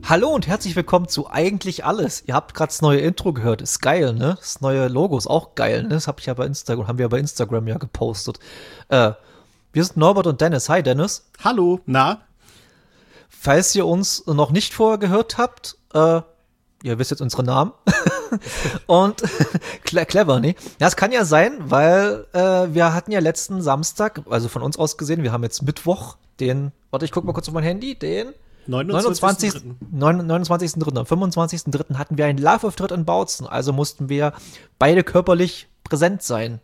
Hallo und herzlich willkommen zu Eigentlich Alles. Ihr habt gerade das neue Intro gehört. Ist geil, ne? Das neue Logo ist auch geil, ne? Das hab ich ja bei Instagram, haben wir bei Instagram ja gepostet. Wir sind Norbert und Dennis. Hi, Dennis. Hallo, na? Falls ihr uns noch nicht vorher gehört habt, ihr wisst jetzt unsere Namen. Und clever, ne? Ja, es kann ja sein, weil wir hatten ja letzten Samstag, also von uns aus gesehen, wir haben jetzt Mittwoch, warte, ich guck mal kurz auf mein Handy, den 29.3. Am 25.3. hatten wir einen Live-Auftritt in Bautzen, also mussten wir beide körperlich präsent sein.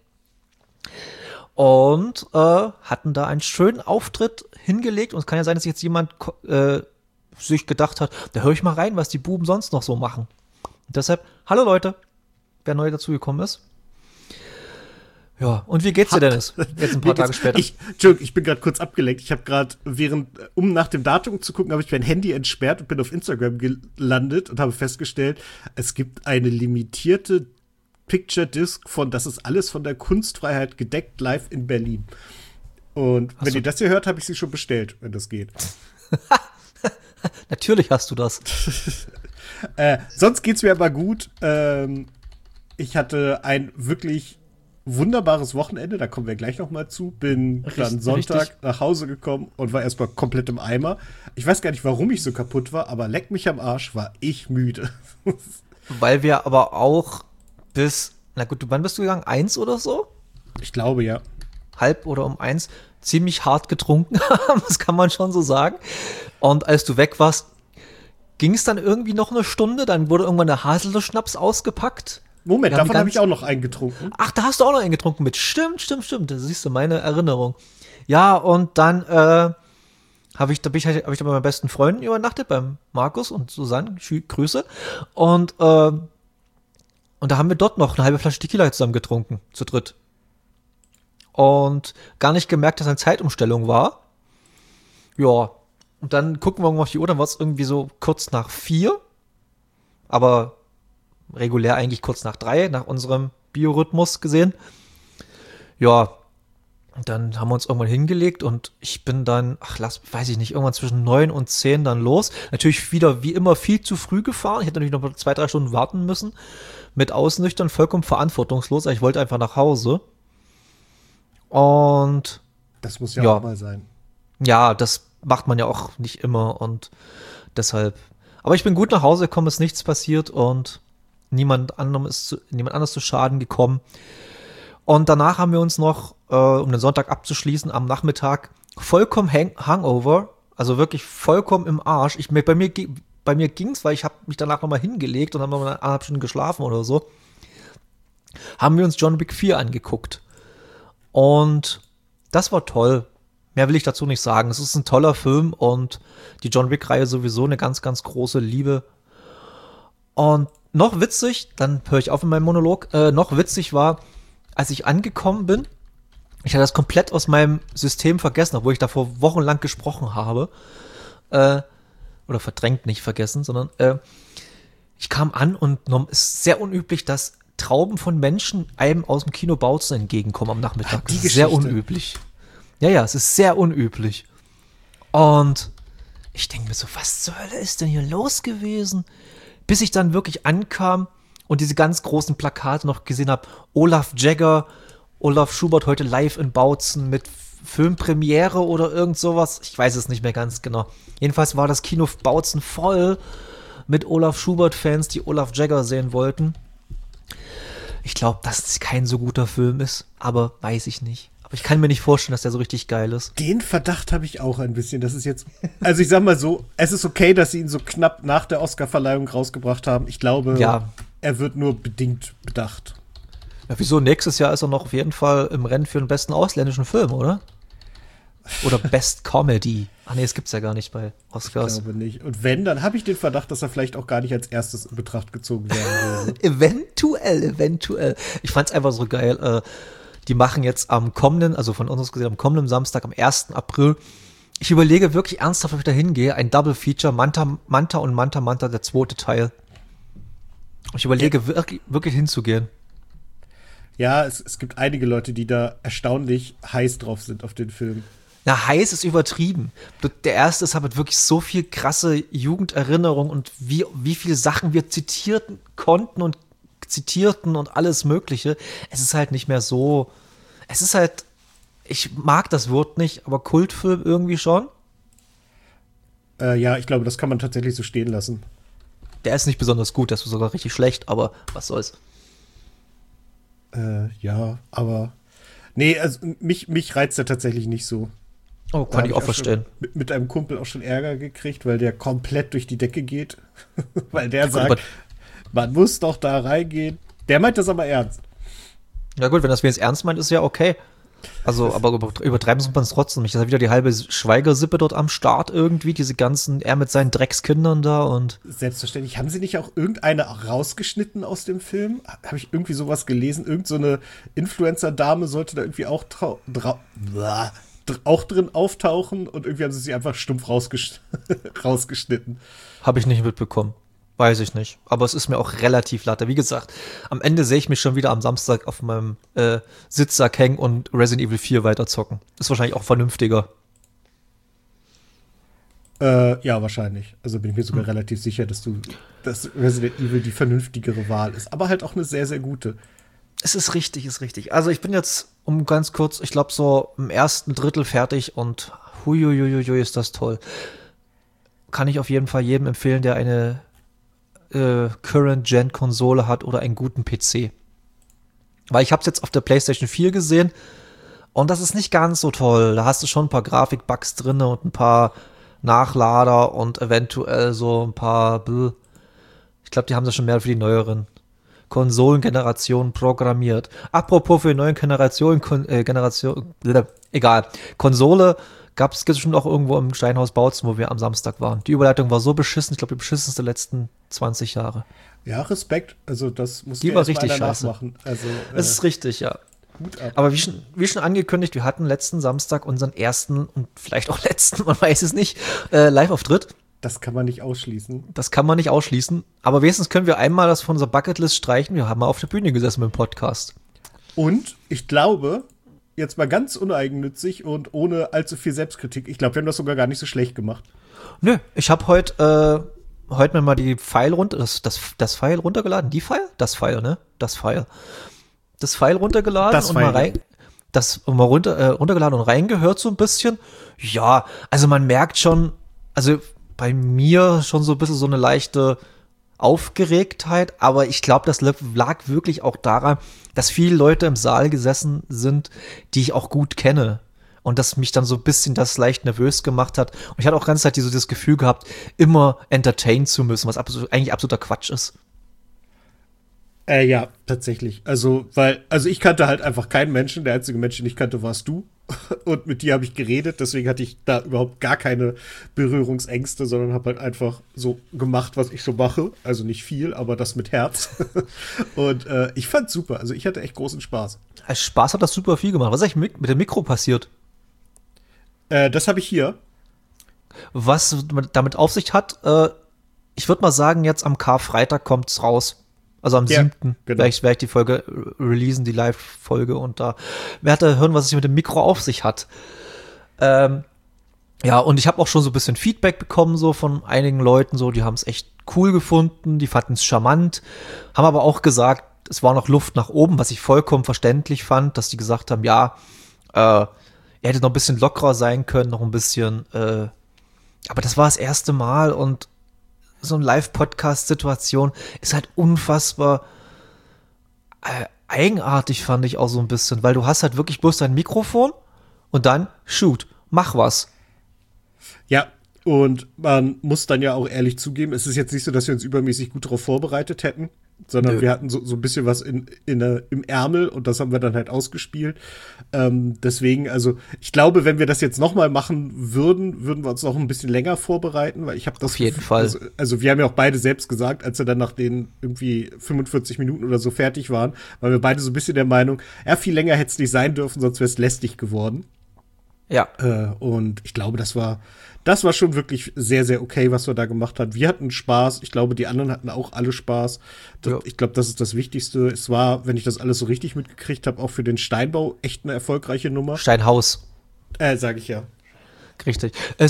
Und hatten da einen schönen Auftritt hingelegt. Und es kann ja sein, dass jetzt jemand sich gedacht hat, da höre ich mal rein, was die Buben sonst noch so machen. Und deshalb, hallo Leute, wer neu dazugekommen ist. Ja, und wie geht's dir, Dennis? Jetzt ein paar Tage später. Ich bin gerade kurz abgelenkt. Ich habe gerade, um nach dem Datum zu gucken, habe ich mein Handy entsperrt und bin auf Instagram gelandet und habe festgestellt, es gibt eine limitierte Picture Disc von Das ist alles von der Kunstfreiheit gedeckt live in Berlin. Und wenn ihr das hier hört, habe ich sie schon bestellt, wenn das geht. Natürlich hast du das. Sonst geht's mir aber gut. Ich hatte ein wirklich wunderbares Wochenende, da kommen wir gleich noch mal zu. Bin dann Sonntag nach Hause gekommen und war erstmal komplett im Eimer. Ich weiß gar nicht, warum ich so kaputt war, aber leck mich am Arsch, war ich müde. Weil wir aber auch na gut, wann bist du gegangen? 1 oder so? Ich glaube, ja. Halb oder um 1 ziemlich hart getrunken haben, das kann man schon so sagen. Und als du weg warst, ging es dann irgendwie noch eine Stunde, dann wurde irgendwann der Haselnuss-Schnaps ausgepackt. Moment, davon habe ich auch noch einen getrunken. Ach, da hast du auch noch einen getrunken mit. Stimmt. Das siehst du, meine Erinnerung. Ja, und dann habe ich da bei meinen besten Freunden übernachtet, beim Markus und Susanne. Grüße. Und da haben wir dort noch eine halbe Flasche Tequila zusammen getrunken, zu dritt. Und gar nicht gemerkt, dass eine Zeitumstellung war. Ja, und dann gucken wir auf die Uhr, dann war es irgendwie so kurz nach 4. Aber regulär eigentlich kurz nach 3, nach unserem Biorhythmus gesehen. Ja, und dann haben wir uns irgendwann hingelegt und ich bin dann, weiß ich nicht, irgendwann zwischen 9 und 10 dann los. Natürlich wieder wie immer viel zu früh gefahren. Ich hätte natürlich noch 2-3 Stunden warten müssen. Mit Ausnüchtern vollkommen verantwortungslos. Ich wollte einfach nach Hause. Und das muss ja auch mal sein. Ja, das macht man ja auch nicht immer und deshalb. Aber ich bin gut nach Hause gekommen, ist nichts passiert und niemand anders zu Schaden gekommen. Und danach haben wir uns noch, um den Sonntag abzuschließen, am Nachmittag vollkommen Hangover, also wirklich vollkommen im Arsch. Bei mir ging's, weil ich habe mich danach nochmal hingelegt und haben nochmal 1,5 Stunden geschlafen oder so. Haben wir uns John Wick 4 angeguckt. Und das war toll. Mehr will ich dazu nicht sagen. Es ist ein toller Film und die John Wick-Reihe sowieso eine ganz, ganz große Liebe. Und noch witzig, dann höre ich auf in meinem Monolog, noch witzig war, als ich angekommen bin, ich hatte das komplett aus meinem System vergessen, obwohl ich davor wochenlang gesprochen habe. Oder verdrängt, nicht vergessen, sondern ich kam an und es ist sehr unüblich, dass Trauben von Menschen einem aus dem Kino Bautzen entgegenkommen am Nachmittag. Die Geschichte. Sehr unüblich. Ja, es ist sehr unüblich. Und ich denke mir so, was zur Hölle ist denn hier los gewesen? Bis ich dann wirklich ankam und diese ganz großen Plakate noch gesehen habe. Olaf Schubert heute live in Bautzen mit Filmpremiere oder irgend sowas. Ich weiß es nicht mehr ganz genau. Jedenfalls war das Kino Bautzen voll mit Olaf Schubert-Fans, die Olaf Jagger sehen wollten. Ich glaube, dass es kein so guter Film ist, aber weiß ich nicht. Aber ich kann mir nicht vorstellen, dass der so richtig geil ist. Den Verdacht habe ich auch ein bisschen. Das ist jetzt, also ich sag mal so, es ist okay, dass sie ihn so knapp nach der Oscarverleihung rausgebracht haben. Ich glaube, er wird nur bedingt bedacht. Ja, wieso? Nächstes Jahr ist er noch auf jeden Fall im Rennen für den besten ausländischen Film, oder? Oder Best Comedy. Ach nee, das gibt's ja gar nicht bei Oscars. Ich glaube nicht. Und wenn, dann habe ich den Verdacht, dass er vielleicht auch gar nicht als erstes in Betracht gezogen werden würde. Eventuell. Ich fand's einfach so geil. Die machen jetzt am kommenden, also von uns aus gesehen, am kommenden Samstag, am 1. April. Ich überlege wirklich ernsthaft, ob ich da hingehe. Ein Double Feature, Manta und Manta, der 2. Teil. Ich überlege wirklich hinzugehen. Ja, es gibt einige Leute, die da erstaunlich heiß drauf sind auf den Film. Na, heiß ist übertrieben. Der erste ist aber wirklich so viel krasse Jugenderinnerung und wie viele Sachen wir zitieren konnten und zitierten und alles Mögliche. Es ist halt nicht mehr so. Es ist halt, ich mag das Wort nicht, aber Kultfilm irgendwie schon. Ja, ich glaube, das kann man tatsächlich so stehen lassen. Der ist nicht besonders gut, der ist sogar richtig schlecht, aber was soll's. Ja, aber. Nee, also mich reizt er tatsächlich nicht so. Oh, kann ich auch verstehen. Mit einem Kumpel auch schon Ärger gekriegt, weil der komplett durch die Decke geht. Weil der sagt, man muss doch da reingehen. Der meint das aber ernst. Ja gut, wenn das wenigstens ernst meint, ist ja okay. Also, aber übertreiben muss man es trotzdem nicht. Das ist ja wieder die halbe Schweigersippe dort am Start irgendwie, diese ganzen, er mit seinen Dreckskindern da und. Selbstverständlich. Haben sie nicht auch irgendeine rausgeschnitten aus dem Film? Habe ich irgendwie sowas gelesen? Irgend so eine Influencer-Dame sollte da irgendwie auch auch drin auftauchen und irgendwie haben sie einfach stumpf rausgeschnitten. Habe ich nicht mitbekommen. Weiß ich nicht. Aber es ist mir auch relativ latte. Wie gesagt, am Ende sehe ich mich schon wieder am Samstag auf meinem Sitzsack hängen und Resident Evil 4 weiterzocken. Ist wahrscheinlich auch vernünftiger. Ja, wahrscheinlich. Also bin ich mir sogar relativ sicher, dass Resident Evil die vernünftigere Wahl ist. Aber halt auch eine sehr, sehr gute. Es ist richtig, ist richtig. Also ich bin jetzt, um ganz kurz, ich glaube so im ersten Drittel fertig und huiuiuiui, ist das toll. Kann ich auf jeden Fall jedem empfehlen, der eine Current-Gen-Konsole hat oder einen guten PC. Weil ich habe es jetzt auf der PlayStation 4 gesehen und das ist nicht ganz so toll. Da hast du schon ein paar Grafikbugs drin und ein paar Nachlader und eventuell so ein paar ich glaube, die haben das schon mehr für die neueren Konsolengenerationen programmiert. Apropos für die neuen Generationen, egal. Konsole gibt's schon auch irgendwo im Steinhaus Bautzen, wo wir am Samstag waren. Die Überleitung war so beschissen, ich glaube, die beschissenste der letzten 20 Jahre. Ja, Respekt. Also das muss die war richtig scheiße. Nachmachen. Also, das ist richtig, ja. Aber wie schon angekündigt, wir hatten letzten Samstag unseren ersten und vielleicht auch letzten, man weiß es nicht, Live-Auftritt. Das kann man nicht ausschließen. Das kann man nicht ausschließen. Aber wenigstens können wir einmal das von unserer Bucketlist streichen. Wir haben mal auf der Bühne gesessen mit dem Podcast. Und ich glaube, jetzt mal ganz uneigennützig und ohne allzu viel Selbstkritik, ich glaube, wir haben das sogar gar nicht so schlecht gemacht. Nö, ich habe heute mir mal die File das File runtergeladen. Die File? Das File, ne? Das File. Das File runtergeladen das und File. mal runtergeladen und reingehört so ein bisschen. Ja, also man merkt schon, also bei mir schon so ein bisschen so eine leichte Aufgeregtheit, aber ich glaube, das lag wirklich auch daran, dass viele Leute im Saal gesessen sind, die ich auch gut kenne. Und das mich dann so ein bisschen das leicht nervös gemacht hat. Und ich hatte auch ganz Zeit das Gefühl gehabt, immer entertainen zu müssen, was eigentlich absoluter Quatsch ist. Ja, tatsächlich. Also ich kannte halt einfach keinen Menschen. Der einzige Mensch, den ich kannte, warst du. Und mit dir habe ich geredet. Deswegen hatte ich da überhaupt gar keine Berührungsängste, sondern habe halt einfach so gemacht, was ich so mache. Also nicht viel, aber das mit Herz. Und ich fand's super. Also ich hatte echt großen Spaß. Als Spaß hat das super viel gemacht. Was ist eigentlich mit dem Mikro passiert? Das habe ich hier. Was damit auf sich hat, ich würde mal sagen, jetzt am Karfreitag kommt's raus. Also am 7. Genau. werde ich die Folge releasen, die Live-Folge, und da werde ich hören, was es mit dem Mikro auf sich hat. Ja, und ich habe auch schon so ein bisschen Feedback bekommen, so von einigen Leuten, so, die haben es echt cool gefunden, die fanden es charmant, haben aber auch gesagt, es war noch Luft nach oben, was ich vollkommen verständlich fand, dass die gesagt haben, ja, er hätte noch ein bisschen lockerer sein können, noch ein bisschen, aber das war das erste Mal und so eine Live-Podcast-Situation ist halt unfassbar eigenartig, fand ich auch so ein bisschen, weil du hast halt wirklich bloß dein Mikrofon und dann shoot, mach was. Ja, und man muss dann ja auch ehrlich zugeben, es ist jetzt nicht so, dass wir uns übermäßig gut darauf vorbereitet hätten, sondern wir hatten so ein bisschen was im Ärmel und das haben wir dann halt ausgespielt. Deswegen, also ich glaube, wenn wir das jetzt nochmal machen würden wir uns noch ein bisschen länger vorbereiten, weil ich habe das auf jeden Fall. Also wir haben ja auch beide selbst gesagt, als wir dann nach den irgendwie 45 Minuten oder so fertig waren, waren wir beide so ein bisschen der Meinung, ja, viel länger hätte es nicht sein dürfen, sonst wäre es lästig geworden. Ja. Und ich glaube, das war schon wirklich sehr, sehr okay, was wir da gemacht haben. Wir hatten Spaß. Ich glaube, die anderen hatten auch alle Spaß. Ja. Ich glaube, das ist das Wichtigste. Es war, wenn ich das alles so richtig mitgekriegt habe, auch für den Steinbau echt eine erfolgreiche Nummer. Steinhaus. Sag ich ja. Richtig.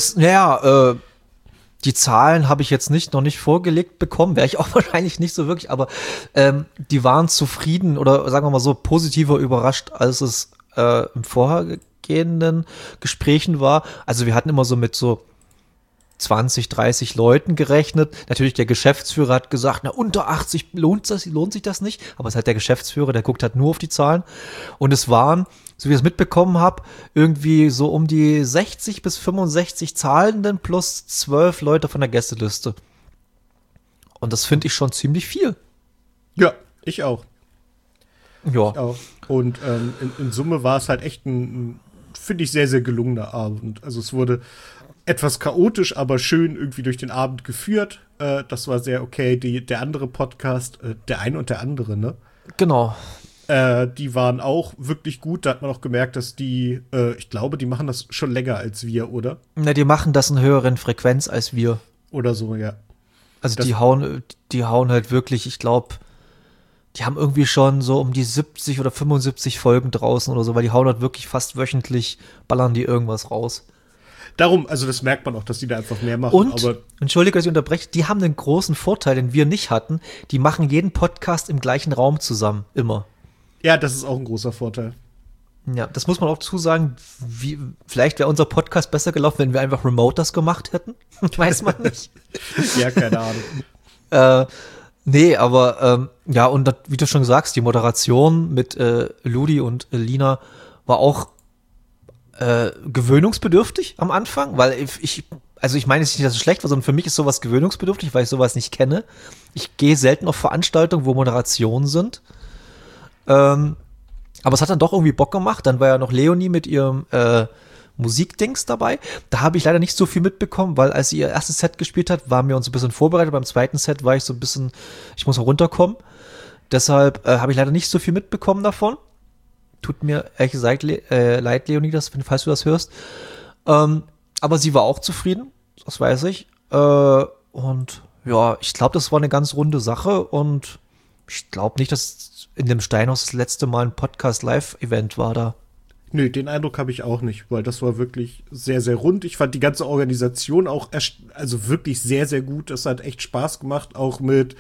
Die Zahlen habe ich jetzt noch nicht vorgelegt bekommen, wäre ich auch wahrscheinlich nicht so wirklich, aber die waren zufrieden oder sagen wir mal so positiver überrascht, als es im vorhergehenden Gesprächen war. Also wir hatten immer so mit so 20, 30 Leuten gerechnet. Natürlich der Geschäftsführer hat gesagt, na unter 80 lohnt sich das nicht, aber es ist halt der Geschäftsführer, der guckt halt nur auf die Zahlen und es waren, so wie ich es mitbekommen habe, irgendwie so um die 60 bis 65 Zahlenden plus 12 Leute von der Gästeliste. Und das finde ich schon ziemlich viel. Ja, ich auch. Ja. Ich auch. Und in Summe war es halt echt ein finde ich, sehr, sehr gelungener Abend. Also es wurde etwas chaotisch, aber schön irgendwie durch den Abend geführt. Das war sehr okay. Der andere Podcast, der eine und der andere, ne? Genau. Die waren auch wirklich gut. Da hat man auch gemerkt, dass ich glaube, die machen das schon länger als wir, oder? Na, die machen das in höheren Frequenz als wir. Oder so, ja. Also die hauen halt wirklich, ich glaube, die haben irgendwie schon so um die 70 oder 75 Folgen draußen oder so, weil die hauen halt wirklich fast wöchentlich, ballern die irgendwas raus. Darum, also das merkt man auch, dass die da einfach mehr machen. Und, entschuldige, dass ich unterbreche, die haben einen großen Vorteil, den wir nicht hatten. Die machen jeden Podcast im gleichen Raum zusammen, immer. Ja, das ist auch ein großer Vorteil. Ja, das muss man auch zusagen. Vielleicht wäre unser Podcast besser gelaufen, wenn wir einfach remote das gemacht hätten. Weiß man nicht. Ja, keine Ahnung. Nee, aber ja, und das, wie du schon sagst, die Moderation mit Ludi und Lina war auch gewöhnungsbedürftig am Anfang, weil ich meine jetzt nicht, dass es schlecht war, sondern für mich ist sowas gewöhnungsbedürftig, weil ich sowas nicht kenne. Ich gehe selten auf Veranstaltungen, wo Moderationen sind. Aber es hat dann doch irgendwie Bock gemacht. Dann war ja noch Leonie mit ihrem Musikdings dabei. Da habe ich leider nicht so viel mitbekommen, weil als sie ihr erstes Set gespielt hat, waren wir uns ein bisschen vorbereitet. Beim zweiten Set war ich so ein bisschen, ich muss runterkommen. Deshalb habe ich leider nicht so viel mitbekommen davon. Tut mir ehrlich gesagt leid, Leonie, falls du das hörst. Aber sie war auch zufrieden, das weiß ich. Und ja, ich glaube, das war eine ganz runde Sache. Und ich glaube nicht, dass in dem Steinhaus das letzte Mal ein Podcast-Live-Event war da. Nö, den Eindruck habe ich auch nicht, weil das war wirklich sehr, sehr rund. Ich fand die ganze Organisation auch also wirklich sehr, sehr gut. Das hat echt Spaß gemacht, auch mit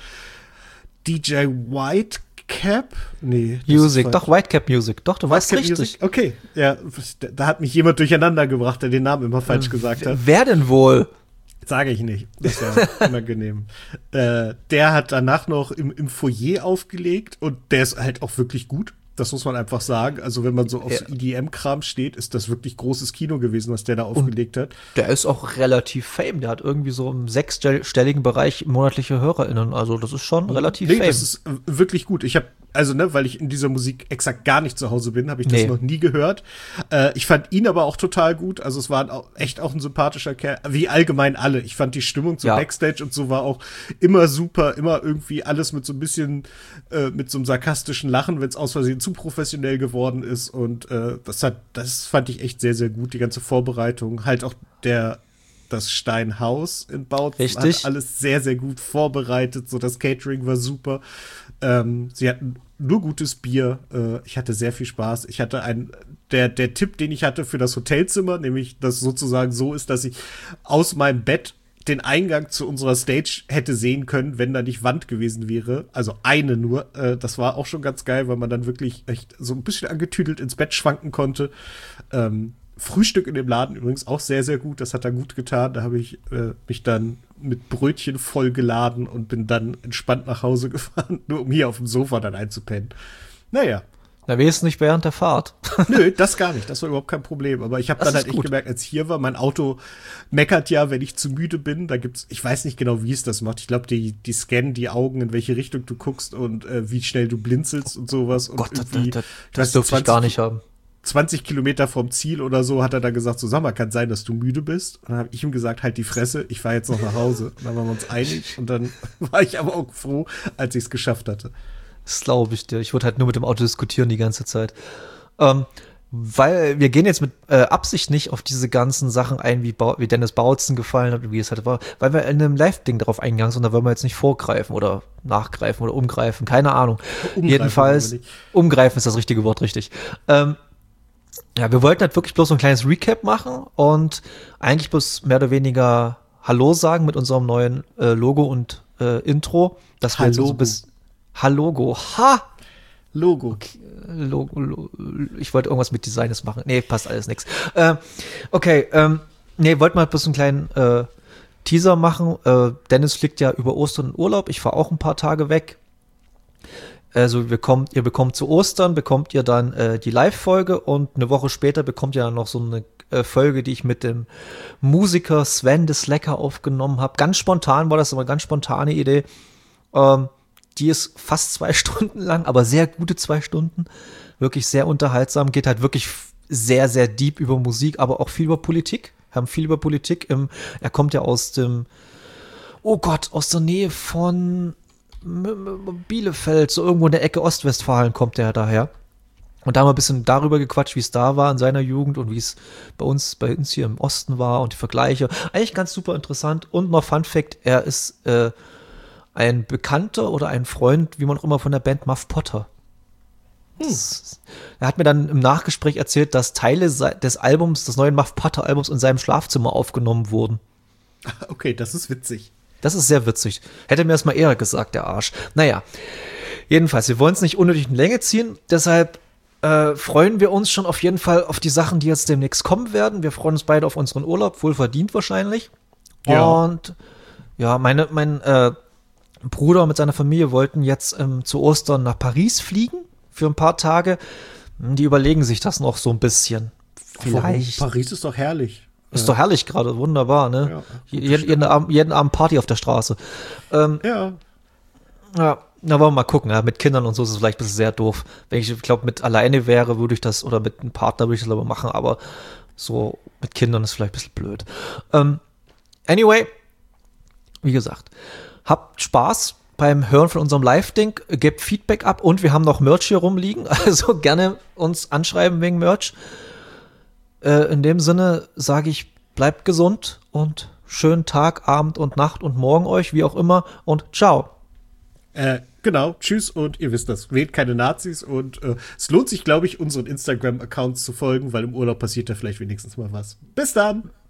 DJ Whitecap. Nee. Music, doch, Whitecap Music. Doch, du weißt richtig. Music? Okay, ja, da hat mich jemand durcheinander gebracht, der den Namen immer falsch gesagt hat. Wer denn wohl? Sage ich nicht. Das ist ja unangenehm. Der hat danach noch im Foyer aufgelegt und der ist halt auch wirklich gut. Das muss man einfach sagen. Also wenn man so auf so EDM-Kram steht, ist das wirklich großes Kino gewesen, was der da aufgelegt hat. Der ist auch relativ fame. Der hat irgendwie so im sechsstelligen Bereich monatliche HörerInnen. Also das ist schon relativ fame. Das ist wirklich gut. Ich habe weil ich in dieser Musik exakt gar nicht zu Hause bin, habe ich das noch nie gehört. Ich fand ihn aber auch total gut. Also es war echt auch ein sympathischer Kerl. Wie allgemein alle. Ich fand die Stimmung zum Backstage und so war auch immer super. Immer irgendwie alles mit so ein bisschen, mit so einem sarkastischen Lachen, wenn es aus Versehen zu professionell geworden ist. Und das fand ich echt sehr, sehr gut. Die ganze Vorbereitung. Halt auch das Steinhaus in Bautzen hat alles sehr, sehr gut vorbereitet. So, das Catering war super. Sie hatten nur gutes Bier. Ich hatte sehr viel Spaß. Ich hatte der Tipp, den ich hatte für das Hotelzimmer, nämlich, dass sozusagen so ist, dass ich aus meinem Bett den Eingang zu unserer Stage hätte sehen können, wenn da nicht Wand gewesen wäre. Also eine nur. Das war auch schon ganz geil, weil man dann wirklich echt so ein bisschen angetüdelt ins Bett schwanken konnte. Frühstück in dem Laden übrigens auch sehr, sehr gut. Das hat er gut getan. Da habe ich mich dann mit Brötchen vollgeladen und bin dann entspannt nach Hause gefahren, nur um hier auf dem Sofa dann einzupennen. Naja. Na, wenigstens nicht während der Fahrt. Nö, das gar nicht. Das war überhaupt kein Problem. Aber ich habe dann halt echt gemerkt, als ich hier war, mein Auto meckert ja, wenn ich zu müde bin. Da gibt's, ich weiß nicht genau, wie es das macht. Ich glaube, die scannen die Augen, in welche Richtung du guckst und wie schnell du blinzelst und sowas. Oh Gott, und das dürfte ich gar nicht haben. 20 Kilometer vom Ziel oder so hat er dann gesagt, so, sag mal, kann sein, dass du müde bist. Und dann habe ich ihm gesagt, halt die Fresse, ich fahre jetzt noch nach Hause. Und dann waren wir uns einig und dann war ich aber auch froh, als ich es geschafft hatte. Das glaube ich dir. Ich würde halt nur mit dem Auto diskutieren die ganze Zeit. Weil wir gehen jetzt mit Absicht nicht auf diese ganzen Sachen ein, wie Dennis Bautzen gefallen hat und wie es halt war, weil wir in einem Live-Ding darauf eingegangen sind, da wollen wir jetzt nicht vorgreifen oder nachgreifen oder umgreifen, keine Ahnung. Jedenfalls, umgreifen ist das richtige Wort, richtig. Ja, wir wollten halt wirklich bloß so ein kleines Recap machen und eigentlich bloß mehr oder weniger Hallo sagen mit unserem neuen Logo und Intro. Das wir jetzt so bis Hallogo. Ha! Logo. Okay, ich wollte irgendwas mit Designs machen. Nee, passt alles nix. Okay, nee, wollten wir halt bloß einen kleinen Teaser machen. Dennis fliegt ja über Ostern in Urlaub. Ich fahre auch ein paar Tage weg. Also ihr bekommt zu Ostern, bekommt ihr dann die Live-Folge und eine Woche später bekommt ihr dann noch so eine Folge, die ich mit dem Musiker Sven de Slacker aufgenommen habe. Ganz spontan war das, aber eine ganz spontane Idee. Die ist fast 2 Stunden lang, aber sehr gute 2 Stunden. Wirklich sehr unterhaltsam. Geht halt wirklich sehr, sehr deep über Musik, aber auch viel über Politik. Wir haben viel über Politik. Er kommt ja aus dem, oh Gott, aus der Nähe von Bielefeld, so irgendwo in der Ecke Ostwestfalen kommt er daher. Und da haben wir ein bisschen darüber gequatscht, wie es da war in seiner Jugend und wie es bei uns hier im Osten war und die Vergleiche. Eigentlich ganz super interessant. Und noch Fun Fact, er ist ein Bekannter oder ein Freund, wie man auch immer, von der Band Muff Potter. Er hat mir dann im Nachgespräch erzählt, dass Teile des Albums, des neuen Muff Potter Albums in seinem Schlafzimmer aufgenommen wurden. Okay, das ist witzig. Das ist sehr witzig. Hätte mir das mal eher gesagt, der Arsch. Naja, jedenfalls, wir wollen es nicht unnötig in Länge ziehen, deshalb freuen wir uns schon auf jeden Fall auf die Sachen, die jetzt demnächst kommen werden. Wir freuen uns beide auf unseren Urlaub, wohlverdient wahrscheinlich. Ja. Und ja, mein Bruder mit seiner Familie wollten jetzt zu Ostern nach Paris fliegen für ein paar Tage. Die überlegen sich das noch so ein bisschen. Vielleicht. Warum? Paris ist doch herrlich. Ist doch herrlich gerade, wunderbar, ne? Ja, jeden Abend Party auf der Straße. Ja. Ja, na, wollen wir mal gucken. Ja, mit Kindern und so ist es vielleicht ein bisschen sehr doof. Wenn ich glaube, mit alleine wäre, würde ich das, oder mit einem Partner würde ich das aber machen, aber so mit Kindern ist vielleicht ein bisschen blöd. Anyway, wie gesagt, habt Spaß beim Hören von unserem Live-Ding, gebt Feedback ab und wir haben noch Merch hier rumliegen, also gerne uns anschreiben wegen Merch. In dem Sinne sage ich, bleibt gesund und schönen Tag, Abend und Nacht und Morgen euch, wie auch immer, und ciao. Genau, tschüss und ihr wisst das, wählt keine Nazis und es lohnt sich, glaube ich, unseren Instagram-Accounts zu folgen, weil im Urlaub passiert da vielleicht wenigstens mal was. Bis dann!